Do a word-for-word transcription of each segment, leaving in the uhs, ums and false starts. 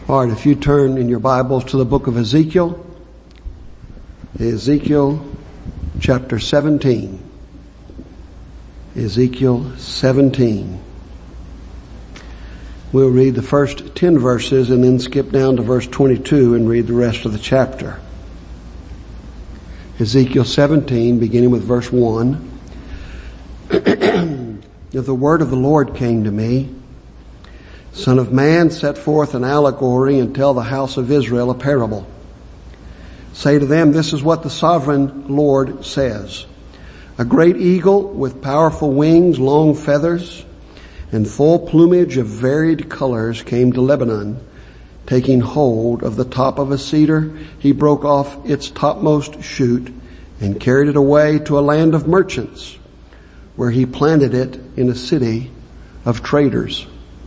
All right, if you turn in your Bibles to the book of Ezekiel, Ezekiel chapter seventeen. Ezekiel seventeen. We'll read the first ten verses and then skip down to verse twenty-two and read the rest of the chapter. Ezekiel seventeen, beginning with verse one. The word of the Lord came to me. Son of man, set forth an allegory and tell the house of Israel a parable. Say to them, this is what the sovereign Lord says. A great eagle with powerful wings, long feathers, and full plumage of varied colors came to Lebanon. Taking hold of the top of a cedar, he broke off its topmost shoot and carried it away to a land of merchants, where he planted it in a city of traders.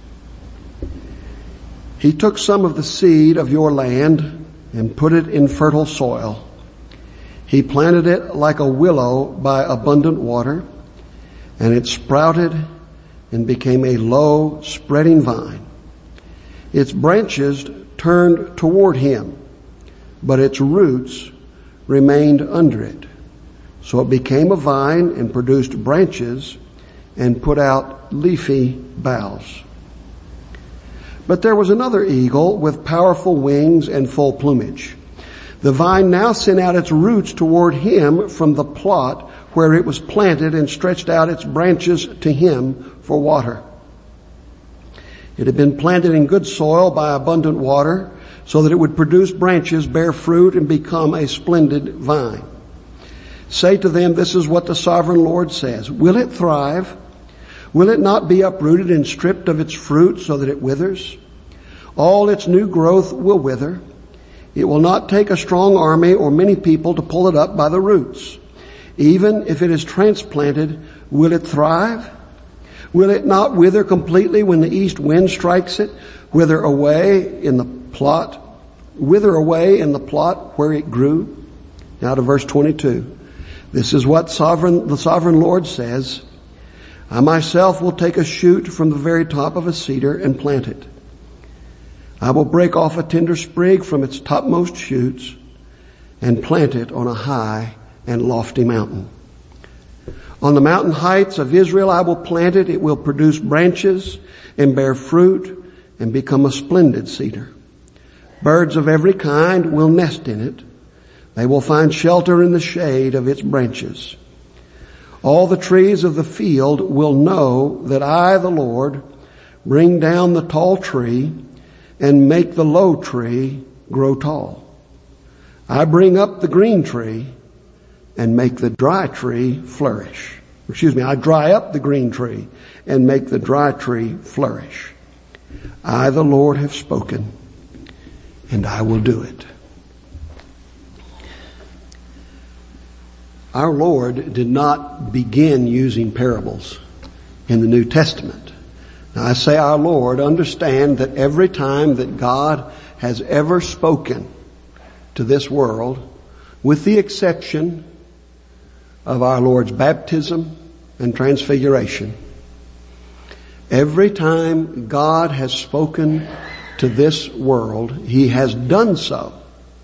He took some of the seed of your land and put it in fertile soil. He planted it like a willow by abundant water, and it sprouted and became a low, spreading vine. Its branches turned toward him, but its roots remained under it. So it became a vine and produced branches and put out leafy boughs. But there was another eagle with powerful wings and full plumage. The vine now sent out its roots toward him from the plot where it was planted and stretched out its branches to him for water. It had been planted in good soil by abundant water so that it would produce branches, bear fruit, and become a splendid vine. Say to them, this is what the sovereign Lord says. Will it thrive? Will it not be uprooted and stripped of its fruit so that it withers? All its new growth will wither. It will not take a strong army or many people to pull it up by the roots. Even if it is transplanted, will it thrive? Will it not wither completely when the east wind strikes it? Wither away in the plot, wither away in the plot where it grew? Now to verse twenty-two. This is what sovereign, the sovereign Lord says. I myself will take a shoot from the very top of a cedar and plant it. I will break off a tender sprig from its topmost shoots and plant it on a high and lofty mountain. On the mountain heights of Israel I will plant it. It will produce branches and bear fruit and become a splendid cedar. Birds of every kind will nest in it. They will find shelter in the shade of its branches. All the trees of the field will know that I, the Lord, bring down the tall tree and make the low tree grow tall. I bring up the green tree and make the dry tree flourish. Excuse me, I dry up the green tree and make the dry tree flourish. I, the Lord, have spoken, and I will do it. Our Lord did not begin using parables in the New Testament. Now I say our Lord, understand that every time that God has ever spoken to this world, with the exception of our Lord's baptism and transfiguration, every time God has spoken to this world, He has done so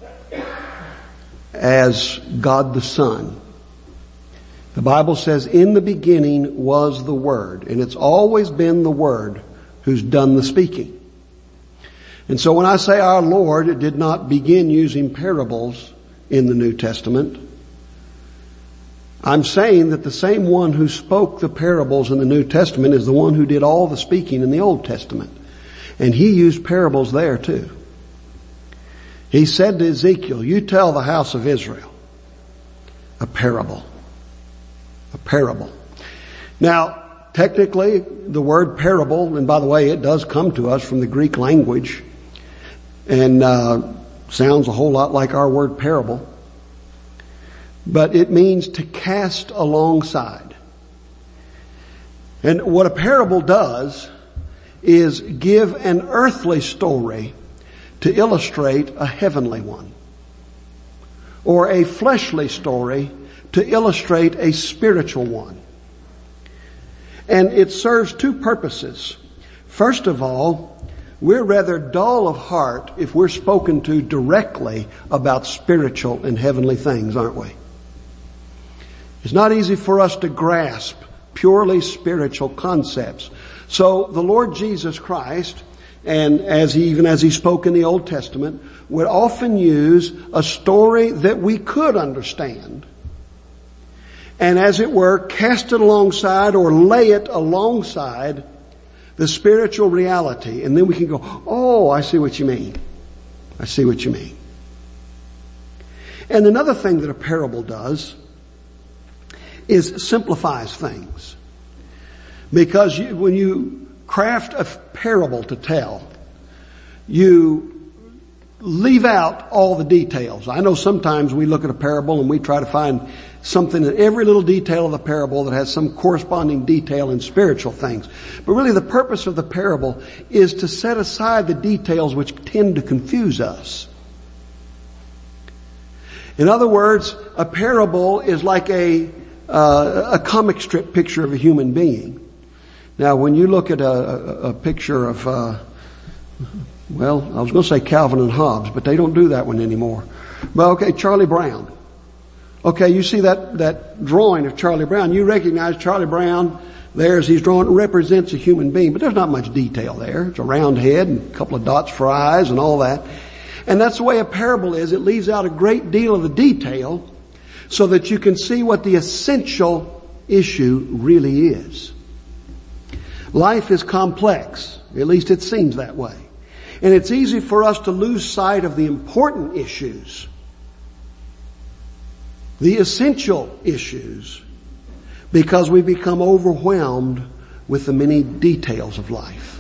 as God the Son. The Bible says, in the beginning was the Word, and it's always been the Word who's done the speaking. And so when I say our Lord did not begin using parables in the New Testament, I'm saying that the same one who spoke the parables in the New Testament is the one who did all the speaking in the Old Testament. And He used parables there too. He said to Ezekiel, you tell the house of Israel a parable. A parable. Now, technically, the word parable, and by the way, it does come to us from the Greek language, and uh, sounds a whole lot like our word parable. But it means to cast alongside. And what a parable does is give an earthly story to illustrate a heavenly one, or a fleshly story to illustrate a spiritual one. And it serves two purposes. First of all, we're rather dull of heart if we're spoken to directly about spiritual and heavenly things, aren't we? It's not easy for us to grasp purely spiritual concepts. So the Lord Jesus Christ, and as he, even as he spoke in the Old Testament, would often use a story that we could understand, and as it were, cast it alongside or lay it alongside the spiritual reality. And then we can go, oh, I see what you mean. I see what you mean. And another thing that a parable does is simplifies things. Because you, when you craft a parable to tell, you leave out all the details. I know sometimes we look at a parable and we try to find something in every little detail of the parable that has some corresponding detail in spiritual things. But really the purpose of the parable is to set aside the details which tend to confuse us. In other words, a parable is like a, uh, a comic strip picture of a human being. Now when you look at a, a, a picture of, uh, well, I was going to say Calvin and Hobbes, but they don't do that one anymore. Well, okay, Charlie Brown. Okay, you see that, that drawing of Charlie Brown. You recognize Charlie Brown there as he's drawn. It represents a human being, but there's not much detail there. It's a round head and a couple of dots for eyes and all that. And that's the way a parable is. It leaves out a great deal of the detail so that you can see what the essential issue really is. Life is complex. At least it seems that way. And it's easy for us to lose sight of the important issues, the essential issues, because we become overwhelmed with the many details of life,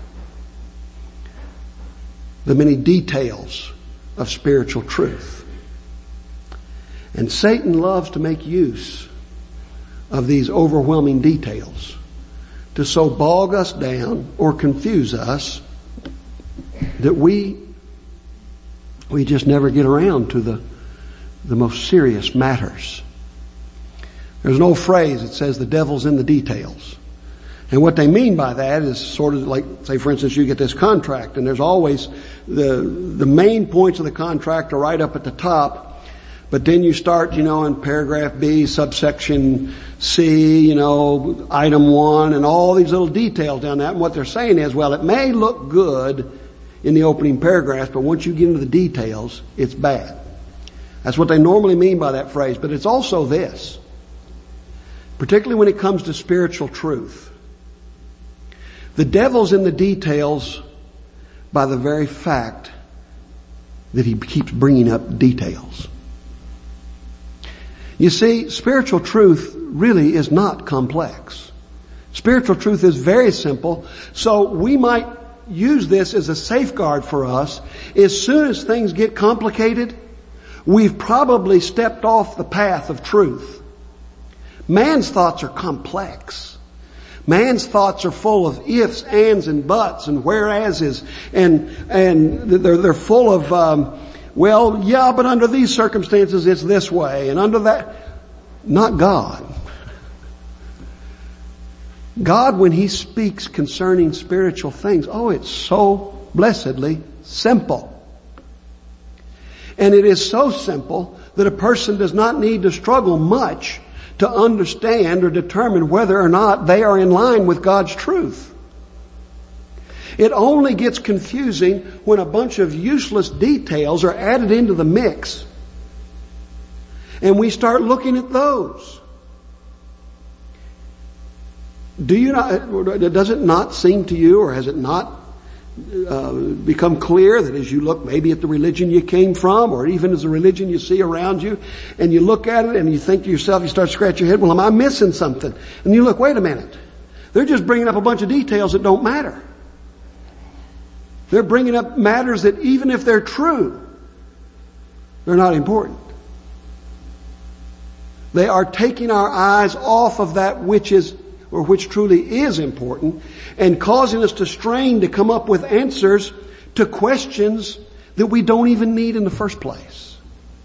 the many details of spiritual truth. And Satan loves to make use of these overwhelming details to so bog us down or confuse us that we we just never get around to the the most serious matters. There's an old phrase that says the devil's in the details. And what they mean by that is sort of like, say for instance, you get this contract and there's always the the main points of the contract are right up at the top, but then you start, you know, in paragraph B, subsection C, you know, item one, and all these little details down that. And what they're saying is, well, it may look good in the opening paragraphs, but once you get into the details, it's bad. That's what they normally mean by that phrase. But it's also this, particularly when it comes to spiritual truth. The devil's in the details by the very fact that he keeps bringing up details. You see, spiritual truth really is not complex. Spiritual truth is very simple. So we might use this as a safeguard for us. As soon as things get complicated, we've probably stepped off the path of truth. Man's thoughts are complex. Man's thoughts are full of ifs, ands, and buts, and whereases, and and they're they're full of um, well, yeah, but under these circumstances it's this way, and under that, not God. God, when He speaks concerning spiritual things, oh, it's so blessedly simple. And it is so simple that a person does not need to struggle much to understand or determine whether or not they are in line with God's truth. It only gets confusing when a bunch of useless details are added into the mix and we start looking at those. Do you not, does it not seem to you, or has it not uh, become clear that as you look maybe at the religion you came from, or even as the religion you see around you, and you look at it and you think to yourself, you start to scratch your head, well, am I missing something? And you look, wait a minute. They're just bringing up a bunch of details that don't matter. They're bringing up matters that even if they're true, they're not important. They are taking our eyes off of that which is, or which truly is important, and causing us to strain to come up with answers to questions that we don't even need in the first place.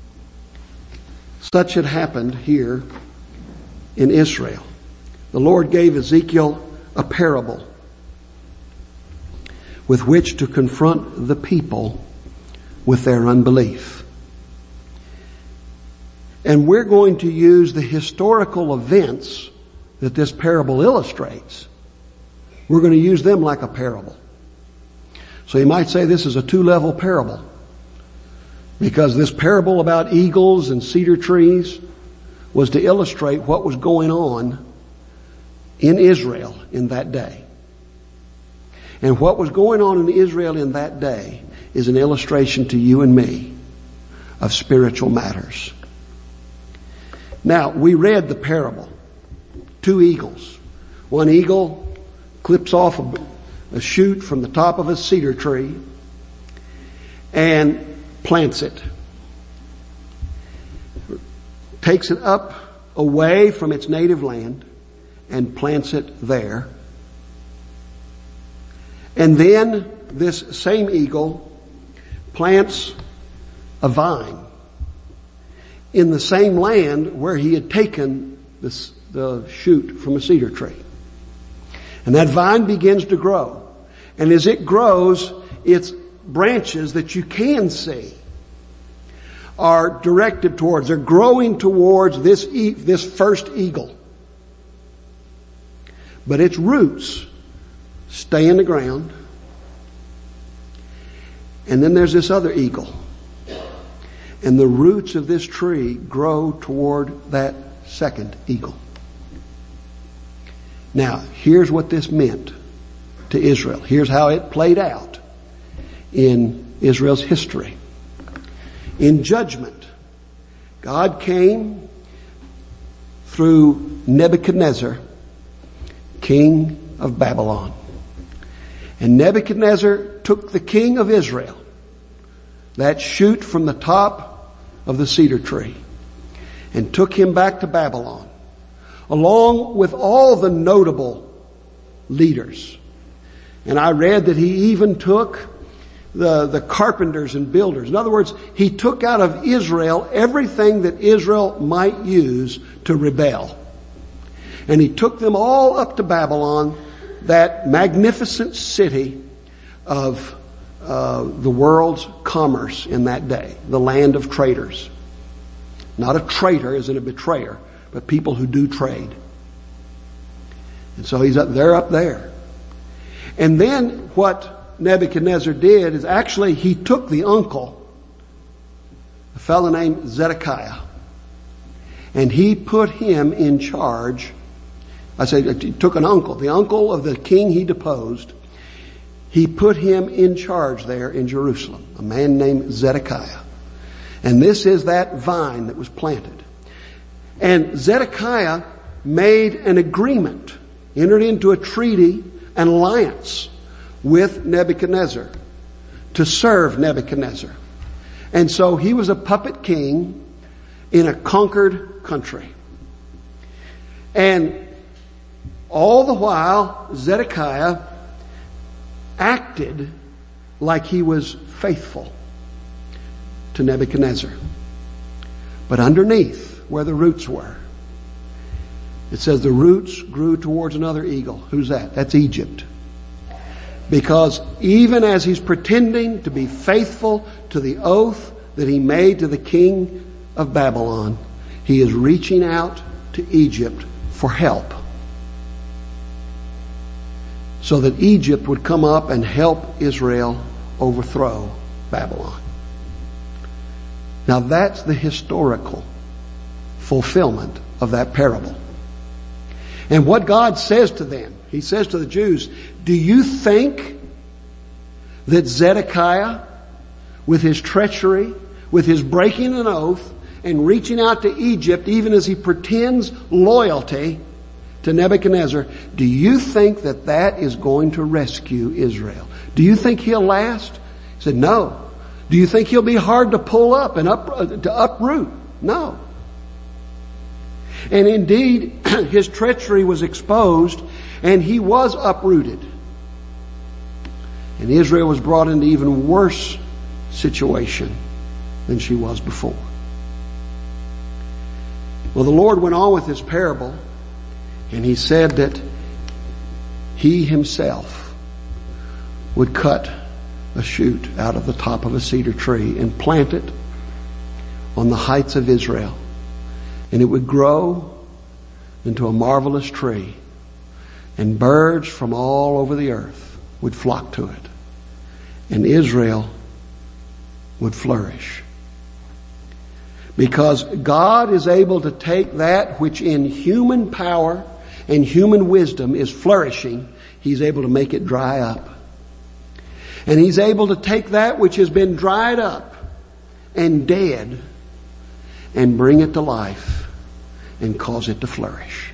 Such had happened here in Israel. The Lord gave Ezekiel a parable with which to confront the people with their unbelief. And we're going to use the historical events that this parable illustrates. We're going to use them like a parable. So you might say this is a two-level parable, because this parable about eagles and cedar trees was to illustrate what was going on in Israel in that day. And what was going on in Israel in that day is an illustration to you and me of spiritual matters. Now, we read the parable. Two eagles. One eagle clips off a, a shoot from the top of a cedar tree and plants it. Takes it up away from its native land and plants it there. And then this same eagle plants a vine in the same land where he had taken this, the shoot from a cedar tree. And that vine begins to grow. And as it grows, its branches that you can see are directed towards, they're growing towards this, e- this first eagle. But its roots stay in the ground. And then there's this other eagle. And the roots of this tree grow toward that second eagle. Now, here's what this meant to Israel. Here's how it played out in Israel's history. In judgment, God came through Nebuchadnezzar, king of Babylon. And Nebuchadnezzar took the king of Israel, that shoot from the top of the cedar tree, and took him back to Babylon, along with all the notable leaders. And I read that he even took the, the carpenters and builders. In other words, he took out of Israel everything that Israel might use to rebel. And he took them all up to Babylon, that magnificent city of uh, the world's commerce in that day, the land of traders. Not a traitor as in a betrayer, but people who do trade. And so he's up, they're up there. And then what Nebuchadnezzar did is actually he took the uncle, a fellow named Zedekiah, and he put him in charge. I say he took an uncle, the uncle of the king he deposed. He put him in charge there in Jerusalem, a man named Zedekiah. And this is that vine that was planted. And Zedekiah made an agreement, entered into a treaty, an alliance with Nebuchadnezzar to serve Nebuchadnezzar. And so he was a puppet king in a conquered country. And all the while, Zedekiah acted like he was faithful to Nebuchadnezzar. But underneath, where the roots were, it says the roots grew towards another eagle. Who's that? That's Egypt. Because even as he's pretending to be faithful to the oath that he made to the king of Babylon, he is reaching out to Egypt for help, so that Egypt would come up and help Israel overthrow Babylon. Now that's the historical fulfillment of that parable. And what God says to them, He says to the Jews, do you think that Zedekiah, with his treachery, with his breaking an oath, and reaching out to Egypt, even as he pretends loyalty to Nebuchadnezzar, do you think that that is going to rescue Israel? Do you think he'll last? He said, no. Do you think he'll be hard to pull up and up, to uproot? No. And indeed, his treachery was exposed and he was uprooted. And Israel was brought into even worse situation than she was before. Well, the Lord went on with this parable, and He said that He Himself would cut a shoot out of the top of a cedar tree and plant it on the heights of Israel. And it would grow into a marvelous tree. And birds from all over the earth would flock to it. And Israel would flourish. Because God is able to take that which in human power and human wisdom is flourishing, He's able to make it dry up. And He's able to take that which has been dried up and dead and bring it to life and cause it to flourish.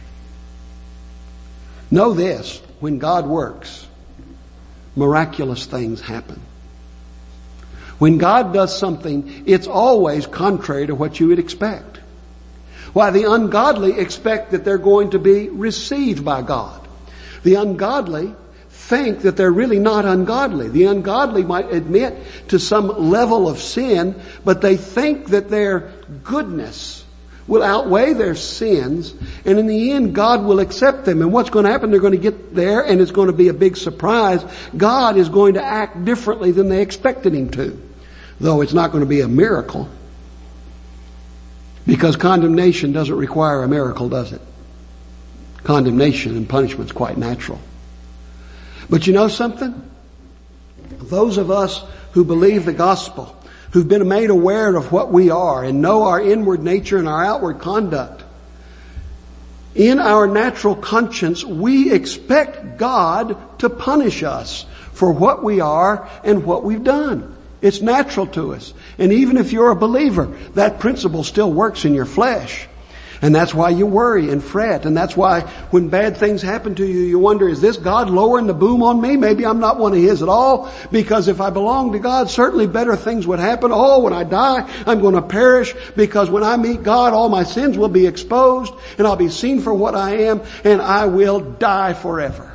Know this, when God works, miraculous things happen. When God does something, it's always contrary to what you would expect. Why, the ungodly expect that they're going to be received by God. The ungodly think that they're really not ungodly. The ungodly might admit to some level of sin, but they think that their goodness will outweigh their sins, and in the end God will accept them. And what's going to happen, they're going to get there and it's going to be a big surprise. God is going to act differently than they expected Him to. Though it's not going to be a miracle. Because condemnation doesn't require a miracle, does it? Condemnation and punishment is quite natural. But you know something? Those of us who believe the gospel, who've been made aware of what we are and know our inward nature and our outward conduct, in our natural conscience, we expect God to punish us for what we are and what we've done. It's natural to us. And even if you're a believer, that principle still works in your flesh. And that's why you worry and fret. And that's why when bad things happen to you, you wonder, is this God lowering the boom on me? Maybe I'm not one of His at all. Because if I belong to God, certainly better things would happen. Oh, when I die, I'm going to perish. Because when I meet God, all my sins will be exposed. And I'll be seen for what I am. And I will die forever.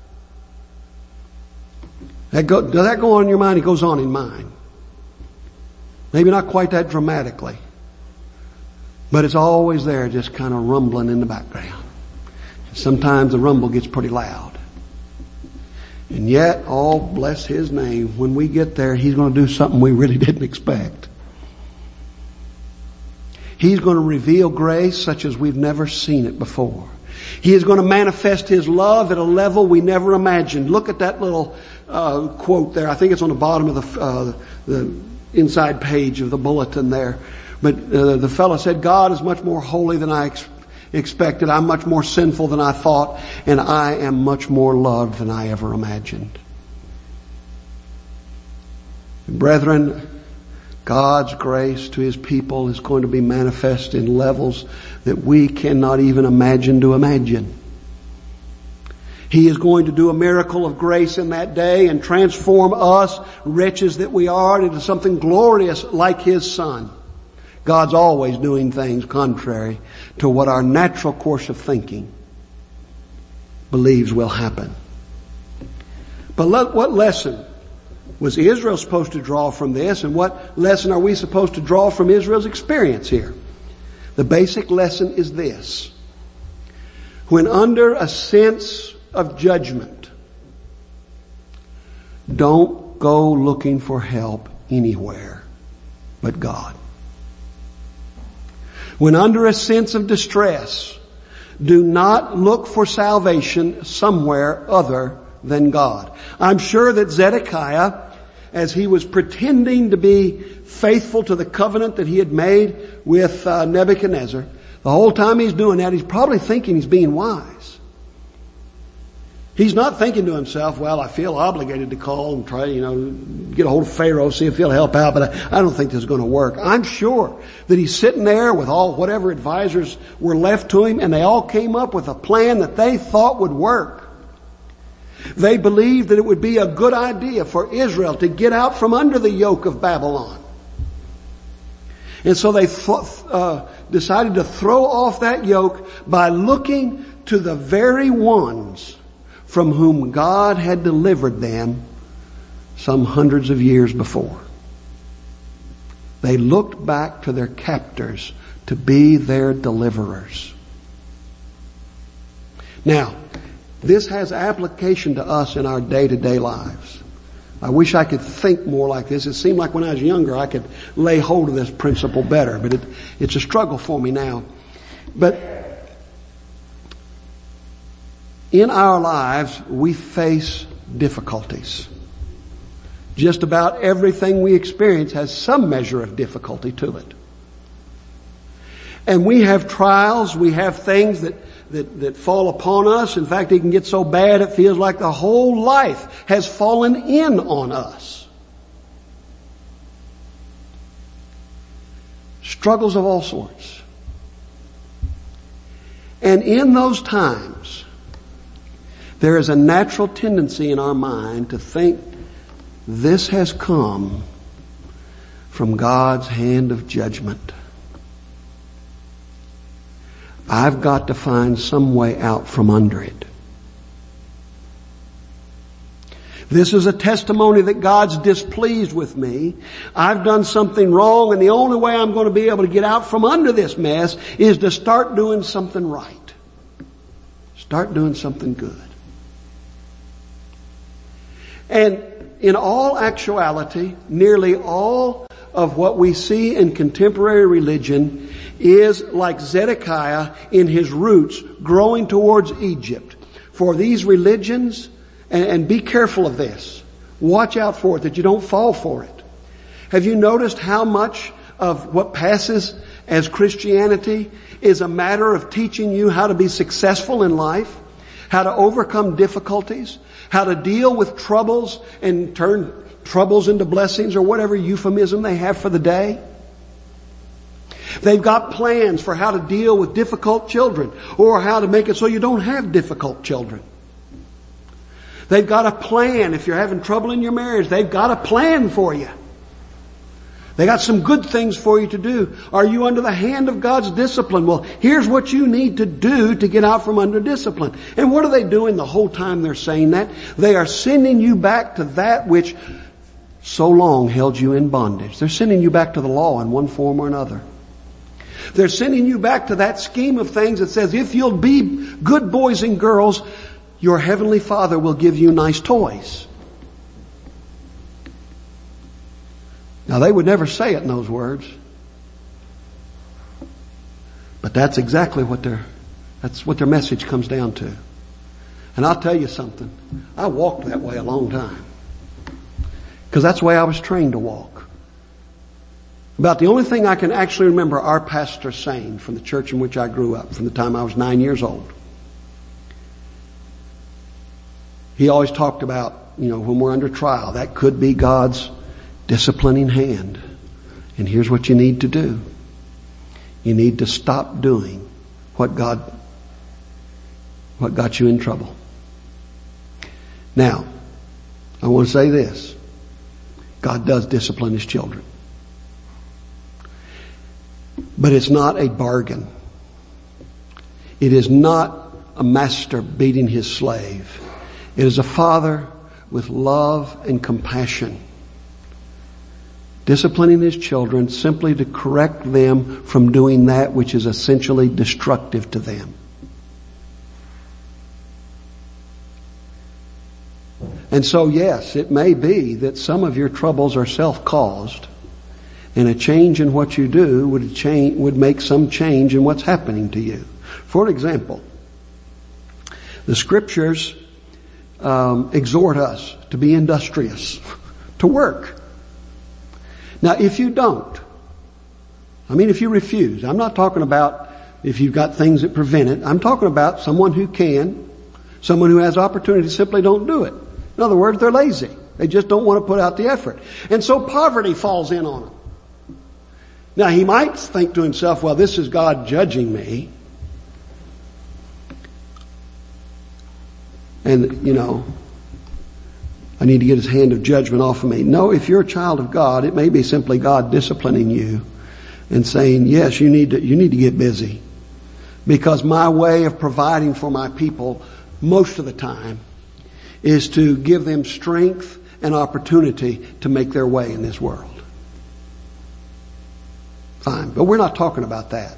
That go, does that go on in your mind? It goes on in mine. Maybe not quite that dramatically. But it's always there, just kind of rumbling in the background. Sometimes the rumble gets pretty loud. And yet, oh, bless His name, when we get there, He's going to do something we really didn't expect. He's going to reveal grace such as we've never seen it before. He is going to manifest His love at a level we never imagined. Look at that little uh, quote there. I think it's on the bottom of the, uh, the inside page of the bulletin there. But uh, the fellow said, God is much more holy than I ex- expected. I'm much more sinful than I thought. And I am much more loved than I ever imagined. Brethren, God's grace to His people is going to be manifest in levels that we cannot even imagine to imagine. He is going to do a miracle of grace in that day and transform us, wretches that we are, into something glorious like His Son. God's always doing things contrary to what our natural course of thinking believes will happen. But let, what lesson was Israel supposed to draw from this, and what lesson are we supposed to draw from Israel's experience here? The basic lesson is this. When under a sense of judgment, don't go looking for help anywhere but God. When under a sense of distress, do not look for salvation somewhere other than God. I'm sure that Zedekiah, as he was pretending to be faithful to the covenant that he had made with uh, Nebuchadnezzar, the whole time he's doing that, he's probably thinking he's being wise. He's not thinking to himself, well, I feel obligated to call and try, you know, get a hold of Pharaoh, see if he'll help out, but I, I don't think this is going to work. I'm sure that he's sitting there with all whatever advisors were left to him, and they all came up with a plan that they thought would work. They believed that it would be a good idea for Israel to get out from under the yoke of Babylon. And so they th- uh, decided to throw off that yoke by looking to the very ones from whom God had delivered them some hundreds of years before. They looked back to their captors to be their deliverers. Now, this has application to us in our day-to-day lives. I wish I could think more like this. It seemed like when I was younger I could lay hold of this principle better, but it, it's a struggle for me now. But in our lives we face difficulties. Just about everything we experience has some measure of difficulty to it. And we have trials, we have things that That, that fall upon us. In fact, it can get so bad it feels like the whole life has fallen in on us. Struggles of all sorts. And in those times, there is a natural tendency in our mind to think this has come from God's hand of judgment. I've got to find some way out from under it. This is a testimony that God's displeased with me. I've done something wrong, and the only way I'm going to be able to get out from under this mess is to start doing something right. Start doing something good. And in all actuality, nearly all of what we see in contemporary religion is like Zedekiah in his roots growing towards Egypt. For these religions, and, and be careful of this, watch out for it that you don't fall for it. Have you noticed how much of what passes as Christianity is a matter of teaching you how to be successful in life, how to overcome difficulties, how to deal with troubles and turn troubles into blessings, or whatever euphemism they have for the day? They've got plans for how to deal with difficult children, or how to make it so you don't have difficult children. They've got a plan. If you're having trouble in your marriage, they've got a plan for you. They got some good things for you to do. Are you under the hand of God's discipline? Well, here's what you need to do to get out from under discipline. And what are they doing the whole time they're saying that? They are sending you back to that which so long held you in bondage. They're sending you back to the law in one form or another. They're sending you back to that scheme of things that says if you'll be good boys and girls, your heavenly Father will give you nice toys. Now, they would never say it in those words. But that's exactly what their, that's what their message comes down to. And I'll tell you something. I walked that way a long time. Because that's the way I was trained to walk. About the only thing I can actually remember our pastor saying from the church in which I grew up, from the time I was nine years old. He always talked about, you know, when we're under trial, that could be God's disciplining hand. And here's what you need to do. You need to stop doing what God, what got you in trouble. Now, I want to say this. God does discipline His children. But it's not a bargain. It is not a master beating his slave. It is a father with love and compassion, disciplining his children simply to correct them from doing that which is essentially destructive to them. And so, yes, it may be that some of your troubles are self-caused, and a change in what you do would change, would make some change in what's happening to you. For example, the Scriptures um, exhort us to be industrious, to work. Now, if you don't, I mean, if you refuse, I'm not talking about if you've got things that prevent it. I'm talking about someone who can, someone who has opportunity, simply don't do it. In other words, they're lazy. They just don't want to put out the effort. And so poverty falls in on them. Now, he might think to himself, well, this is God judging me. And, you know, I need to get His hand of judgment off of me. No, if you're a child of God, it may be simply God disciplining you and saying, yes, you need to, you need to get busy. Because my way of providing for my people most of the time is to give them strength and opportunity to make their way in this world. Fine, but we're not talking about that.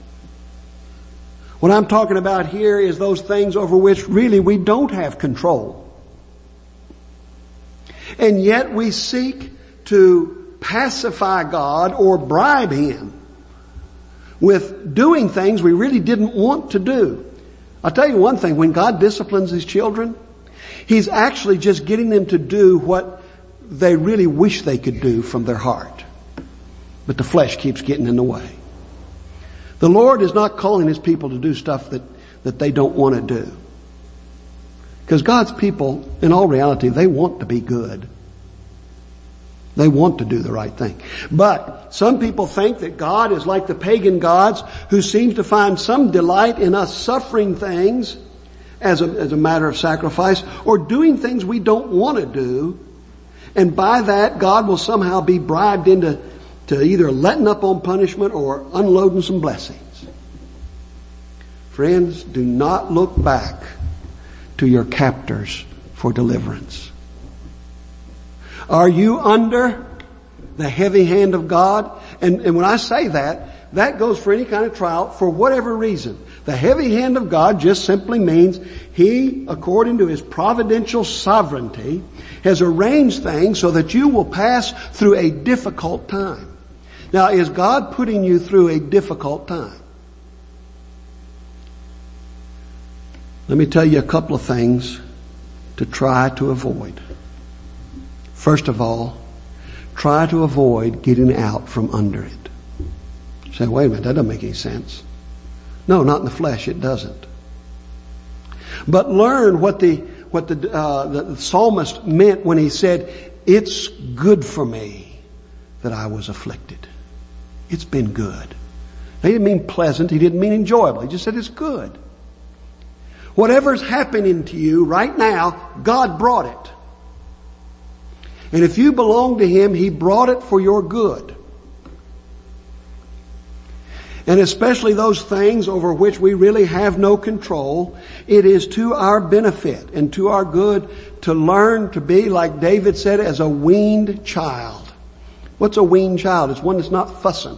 What I'm talking about here is those things over which really we don't have control. And yet we seek to pacify God or bribe Him with doing things we really didn't want to do. I'll tell you one thing, when God disciplines His children, He's actually just getting them to do what they really wish they could do from their heart. But the flesh keeps getting in the way. The Lord is not calling His people to do stuff that, that they don't want to do. Because God's people, in all reality, they want to be good. They want to do the right thing. But some people think that God is like the pagan gods who seem to find some delight in us suffering things as a, as a matter of sacrifice or doing things we don't want to do. And by that, God will somehow be bribed into to either letting up on punishment or unloading some blessings. Friends, do not look back to your captors for deliverance. Are you under the heavy hand of God? And, and when I say that, that goes for any kind of trial for whatever reason. The heavy hand of God just simply means He, according to His providential sovereignty, has arranged things so that you will pass through a difficult time. Now, is God putting you through a difficult time? Let me tell you a couple of things to try to avoid. First of all, try to avoid getting out from under it. You say, wait a minute, that doesn't make any sense. No, not in the flesh, it doesn't. But learn what the what the, uh, the psalmist meant when he said, it's good for me that I was afflicted. It's been good. He didn't mean pleasant, he didn't mean enjoyable, he just said it's good. Whatever's happening to you right now, God brought it. And if you belong to Him, He brought it for your good. And especially those things over which we really have no control, it is to our benefit and to our good to learn to be, like David said, as a weaned child. What's a weaned child? It's one that's not fussing.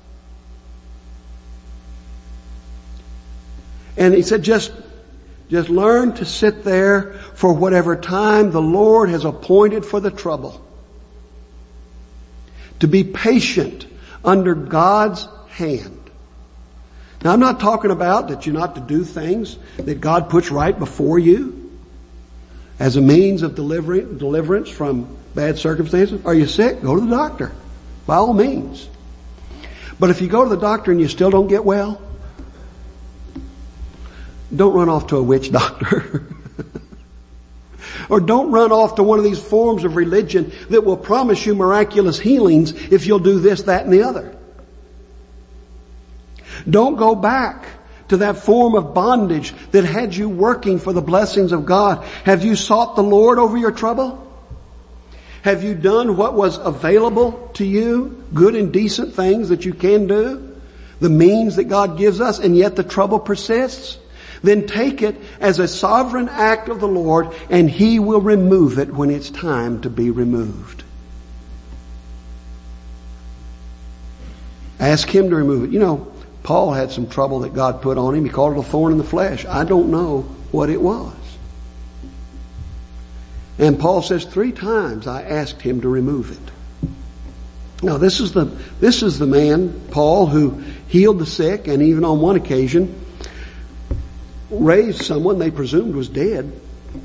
And he said, just, just learn to sit there for whatever time the Lord has appointed for the trouble. To be patient under God's hand. Now, I'm not talking about that you're not to do things that God puts right before you as a means of delivering, deliverance from bad circumstances. Are you sick? Go to the doctor. By all means. But if you go to the doctor and you still don't get well, don't run off to a witch doctor. Or don't run off to one of these forms of religion that will promise you miraculous healings if you'll do this, that, and the other. Don't go back to that form of bondage that had you working for the blessings of God. Have you sought the Lord over your trouble? Have you done what was available to you? Good and decent things that you can do? The means that God gives us, and yet the trouble persists? Then take it as a sovereign act of the Lord, and He will remove it when it's time to be removed. Ask Him to remove it. You know, Paul had some trouble that God put on him. He called it a thorn in the flesh. I don't know what it was. And Paul says, three times I asked Him to remove it. Now this is the, this is the man, Paul, who healed the sick, and even on one occasion raised someone they presumed was dead.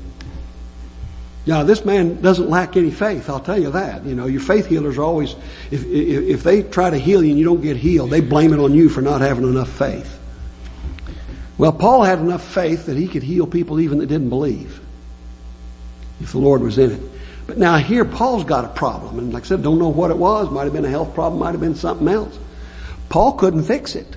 Now, this man doesn't lack any faith, I'll tell you that. You know, your faith healers are always, if, if, if they try to heal you and you don't get healed, they blame it on you for not having enough faith. Well, Paul had enough faith that he could heal people even that didn't believe, if the Lord was in it. But now here, Paul's got a problem. And like I said, don't know what it was. Might have been a health problem, might have been something else. Paul couldn't fix it.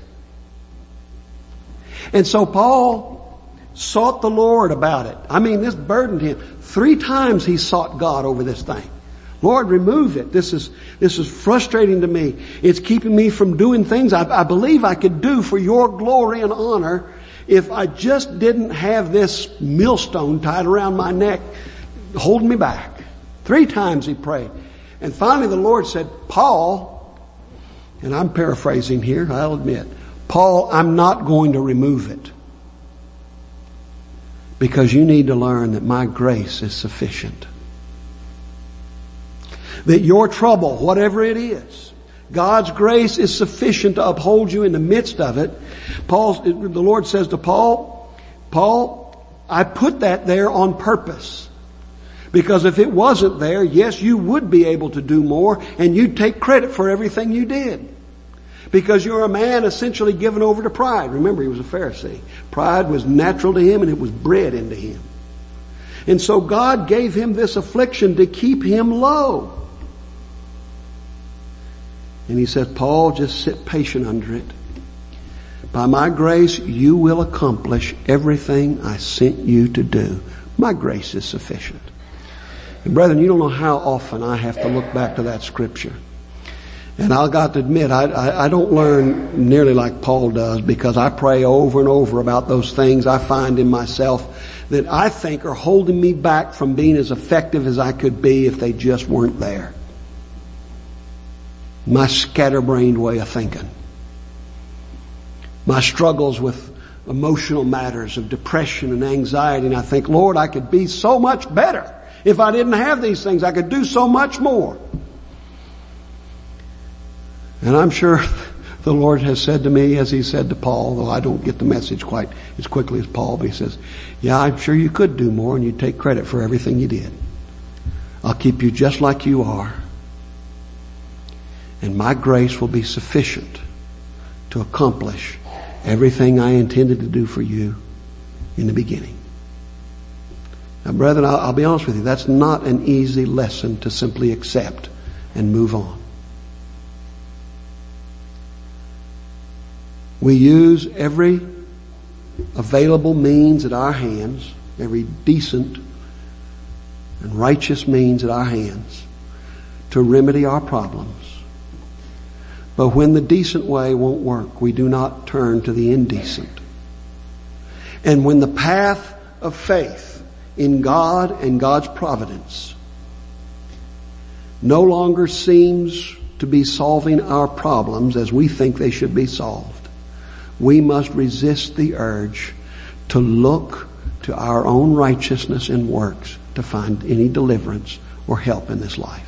And so Paul sought the Lord about it. I mean, this burdened him. Three times he sought God over this thing. Lord, remove it. This is, this is frustrating to me. It's keeping me from doing things I, I believe I could do for your glory and honor if I just didn't have this millstone tied around my neck holding me back. Three times he prayed. And finally the Lord said, Paul, and I'm paraphrasing here, I'll admit, Paul, I'm not going to remove it. Because you need to learn that my grace is sufficient. That your trouble, whatever it is, God's grace is sufficient to uphold you in the midst of it. Paul, the Lord says to Paul, Paul, I put that there on purpose. Because if it wasn't there, yes, you would be able to do more and you'd take credit for everything you did. Because you're a man essentially given over to pride. Remember, he was a Pharisee. Pride was natural to him and it was bred into him. And so God gave him this affliction to keep him low. And he said, Paul, just sit patient under it. By my grace, you will accomplish everything I sent you to do. My grace is sufficient. And brethren, you don't know how often I have to look back to that scripture. And I've got to admit, I, I, I don't learn nearly like Paul does, because I pray over and over about those things I find in myself that I think are holding me back from being as effective as I could be if they just weren't there. My scatterbrained way of thinking. My struggles with emotional matters of depression and anxiety. And I think, Lord, I could be so much better if I didn't have these things. I could do so much more. And I'm sure the Lord has said to me, as he said to Paul, though I don't get the message quite as quickly as Paul, but he says, yeah, I'm sure you could do more and you'd take credit for everything you did. I'll keep you just like you are. And my grace will be sufficient to accomplish everything I intended to do for you in the beginning. Now, brethren, I'll, I'll be honest with you, that's not an easy lesson to simply accept and move on. We use every available means at our hands, every decent and righteous means at our hands to remedy our problems. But when the decent way won't work, we do not turn to the indecent. And when the path of faith in God and God's providence no longer seems to be solving our problems as we think they should be solved, we must resist the urge to look to our own righteousness and works to find any deliverance or help in this life.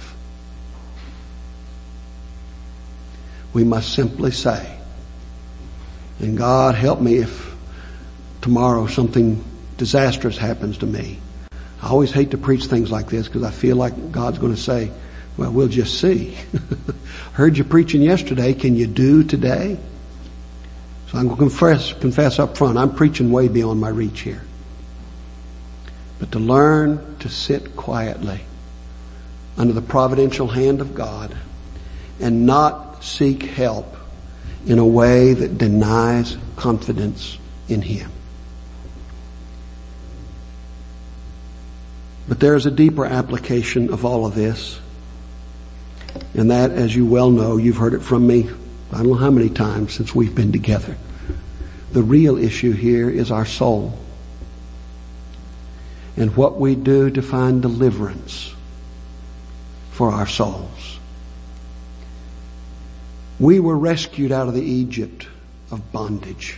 We must simply say, and God help me if tomorrow something disastrous happens to me. I always hate to preach things like this because I feel like God's going to say, well, we'll just see. Heard you preaching yesterday. Can you do today? So I'm going to confess, confess up front, I'm preaching way beyond my reach here. But to learn to sit quietly under the providential hand of God and not seek help in a way that denies confidence in Him. But there is a deeper application of all of this. And that, as you well know, you've heard it from me, I don't know how many times since we've been together. The real issue here is our soul. And what we do to find deliverance for our souls. We were rescued out of the Egypt of bondage,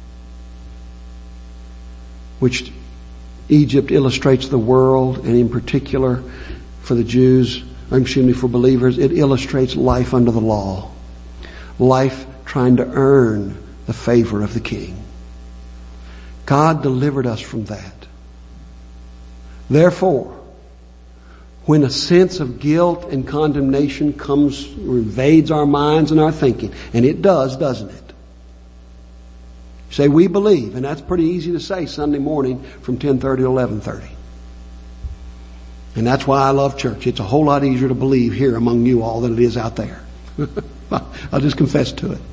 which Egypt illustrates the world, and in particular for the Jews, excuse me, for believers, it illustrates life under the law. Life trying to earn the favor of the king. God delivered us from that. Therefore, when a sense of guilt and condemnation comes or invades our minds and our thinking, and it does, doesn't it? You say, we believe, and that's pretty easy to say Sunday morning from ten thirty to eleven thirty. And that's why I love church. It's a whole lot easier to believe here among you all than it is out there. I'll just confess to it.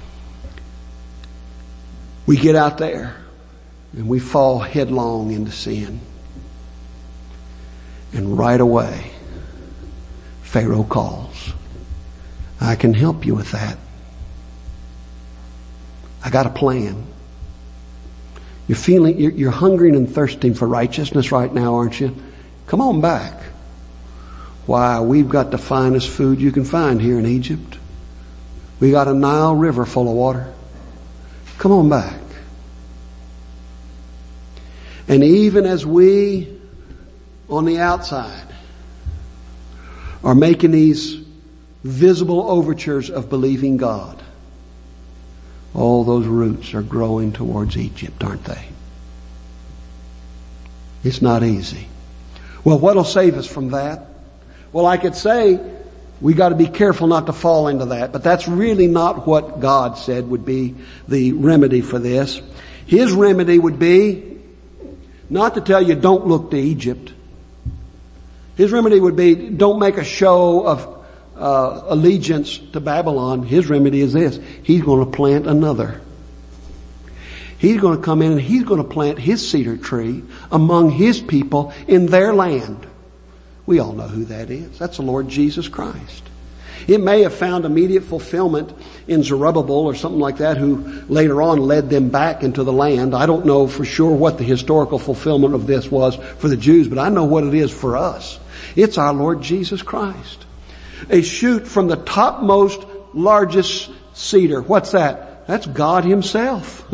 We get out there and we fall headlong into sin. And right away, Pharaoh calls. I can help you with that. I got a plan. You're feeling, you're, you're hungering and thirsting for righteousness right now, aren't you? Come on back. Why, we've got the finest food you can find here in Egypt. We got a Nile River full of water. Come on back. And even as we on the outside are making these visible overtures of believing God, all those roots are growing towards Egypt, aren't they? It's not easy. Well, what'll save us from that? Well, I could say we got to be careful not to fall into that, but that's really not what God said would be the remedy for this. His remedy would be not to tell you don't look to Egypt. His remedy would be don't make a show of uh, allegiance to Babylon. His remedy is this: He's going to plant another. He's going to come in and He's going to plant His cedar tree among His people in their land. We all know who that is. That's the Lord Jesus Christ. It may have found immediate fulfillment in Zerubbabel or something like that, who later on led them back into the land. I don't know for sure what the historical fulfillment of this was for the Jews, but I know what it is for us. It's our Lord Jesus Christ. A shoot from the topmost, largest cedar. What's that? That's God Himself.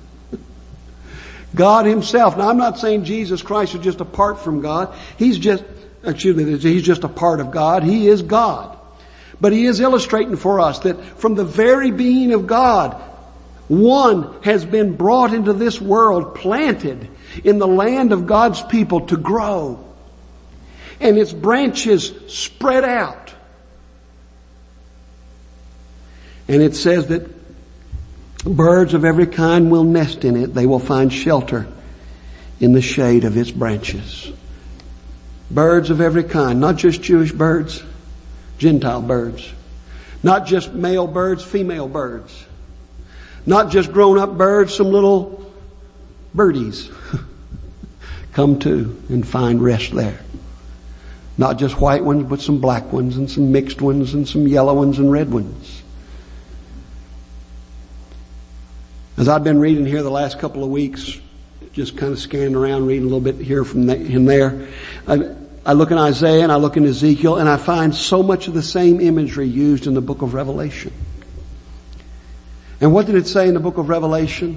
God Himself. Now, I'm not saying Jesus Christ is just apart from God. He's just, excuse me, He's just a part of God. He is God. But He is illustrating for us that from the very being of God, one has been brought into this world, planted in the land of God's people to grow. And its branches spread out. And it says that birds of every kind will nest in it. They will find shelter in the shade of its branches. Birds of every kind, not just Jewish birds, Gentile birds. Not just male birds, female birds. Not just grown-up birds, some little birdies come to and find rest there. Not just white ones, but some black ones and some mixed ones and some yellow ones and red ones. As I've been reading here the last couple of weeks, just kind of scanning around, reading a little bit here from and there, I, I look in Isaiah and I look in Ezekiel and I find so much of the same imagery used in the book of Revelation. And what did it say in the book of Revelation?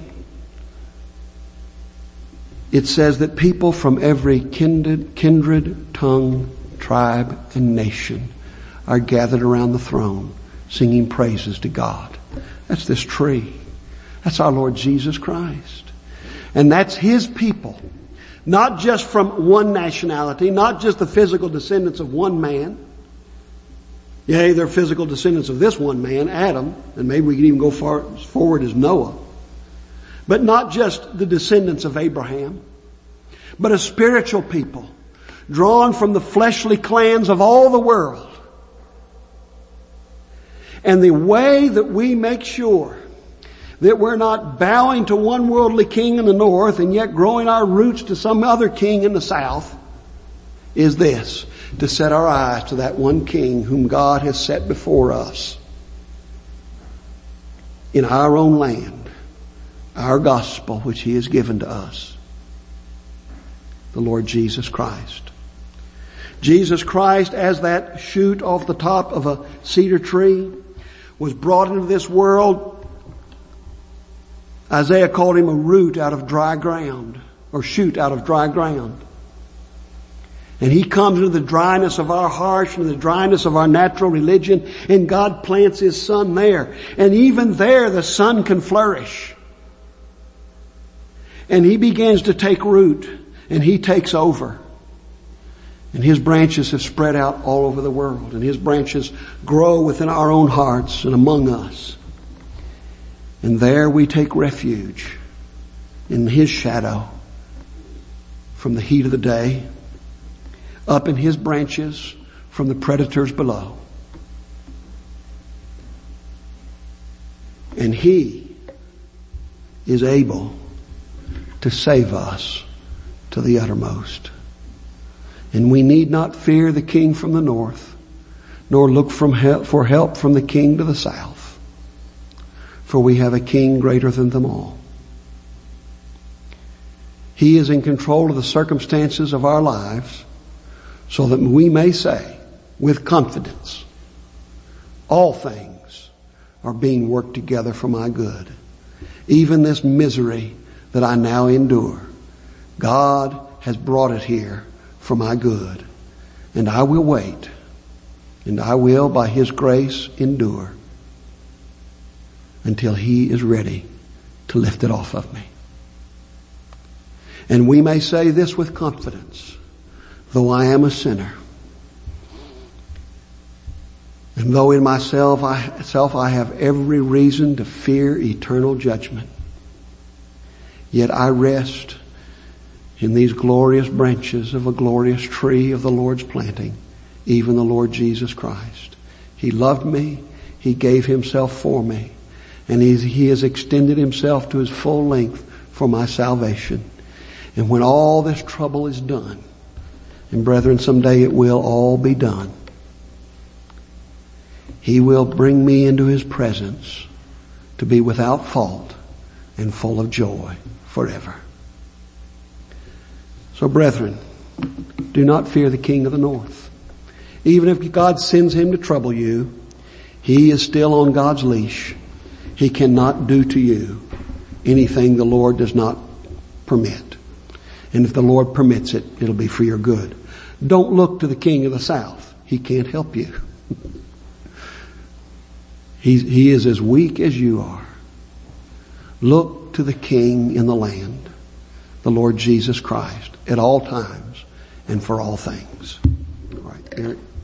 It says that people from every kindred, kindred, tongue, tribe, and nation are gathered around the throne singing praises to God. That's this tree. That's our Lord Jesus Christ. And that's His people. Not just from one nationality, not just the physical descendants of one man. Yea, they're physical descendants of this one man, Adam, and maybe we could even go far forward as Noah. But not just the descendants of Abraham, but a spiritual people drawn from the fleshly clans of all the world. And the way that we make sure that we're not bowing to one worldly king in the north and yet growing our roots to some other king in the south is this: to set our eyes to that one king whom God has set before us in our own land, our gospel which He has given to us, the Lord Jesus Christ. Jesus Christ, as that shoot off the top of a cedar tree, was brought into this world. Isaiah called Him a root out of dry ground, or shoot out of dry ground. And He comes into the dryness of our hearts and the dryness of our natural religion, and God plants His Son there. And even there the Son can flourish. And He begins to take root, and He takes over. And His branches have spread out all over the world, and His branches grow within our own hearts and among us. And there we take refuge in His shadow from the heat of the day, up in His branches from the predators below. And He is able to save us to the uttermost. And we need not fear the king from the north, nor look from help, for help from the king to the south. For we have a king greater than them all. He is in control of the circumstances of our lives, so that we may say with confidence, all things are being worked together for my good. Even this misery that I now endure, God has brought it here for my good. And I will wait And I will, by His grace, endure until He is ready to lift it off of me. And we may say this with confidence, though I am a sinner, and though in myself I, self I have every reason to fear eternal judgment, yet I rest in these glorious branches of a glorious tree of the Lord's planting, even the Lord Jesus Christ. He loved me. He gave Himself for me. And He, he has extended Himself to His full length for my salvation. And when all this trouble is done, and brethren, someday it will all be done, He will bring me into His presence to be without fault and full of joy forever. So brethren, do not fear the king of the north. Even if God sends him to trouble you, he is still on God's leash. He cannot do to you anything the Lord does not permit. And if the Lord permits it, it'll be for your good. Don't look to the king of the south. He can't help you. He, he is as weak as you are. Look to the King in the land, the Lord Jesus Christ, at all times and for all things. All right, Eric.